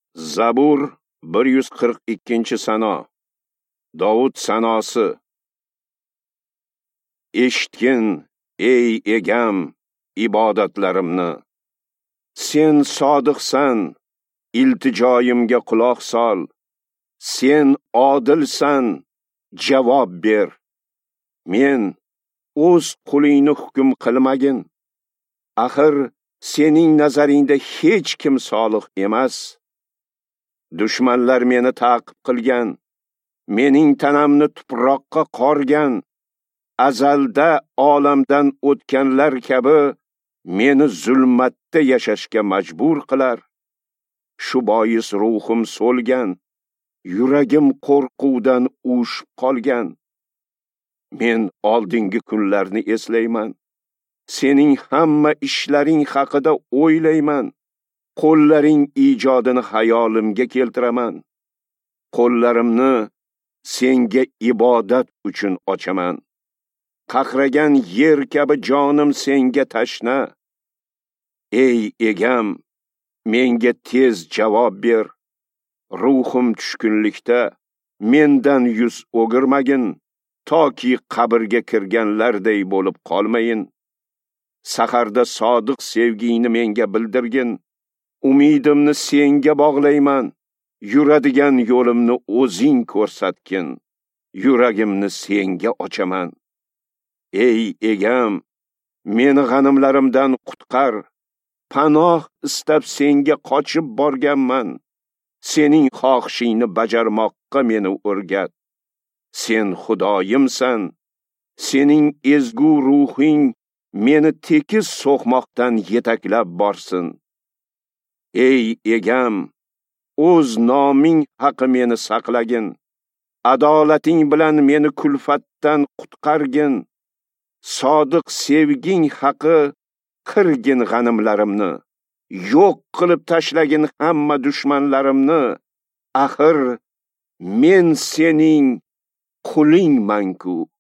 Zabur 142-sano. Davud sanosi. Eshitgin, ey egam, ibodatlarimni. Sen sodiqsan, iltijoyimga quloq sol. Sen odilsan, javob ber. Men o'z qulingni hukm qilmagin. Axir sening nazaringda hech kim solih emas. Dushmanlar meni ta'qib qilgan, mening tanamni tuproqqa qorgan, azalda olamdan o'tganlar kabi meni zulmatda yashashga majbur qilar. Shu bois ruhim so'lgan, yuragim qo'rquvdan uvushib qolgan. Men oldingi kunlarni eslayman. Sening hamma ishlaring haqida o'ylayman. Qo'llaring ijodini hayolimga keltiraman. Qo'llarimni senga ibodat uchun ochaman. Qaqragan yer kabi jonim senga tashna. Ey egam, menga tez javob ber. Ruhim tushkunlikda, mendan yuz o'girmagin, toki qabrga kirganlarday bo'lib qolmayin. Saharda sodiq sevgingni menga bildirgin. Umidimni senga bog'layman. Yuradigan yo'limni o'zing ko'rsatgin. Yuragimni senga ochaman. Ey egam, meni g'animlarimdan qutqar. Panoh istab senga qochib borganman. Sening xohishingni bajarmoqqa meni o'rgat. Sen Xudoyimsan. Sening ezgu ruhing meni tekis so'qmoqdan yetaklab borsin. Ey egam, o'z noming haqi meni saqlagin. Adolating bilan meni kulfatdan qutqargin. Sodiq sevging haqi qirgin g'animlarimni. Yo'q qilib tashlagin hamma dushmanlarimni. Axir men sening qulingman-ku.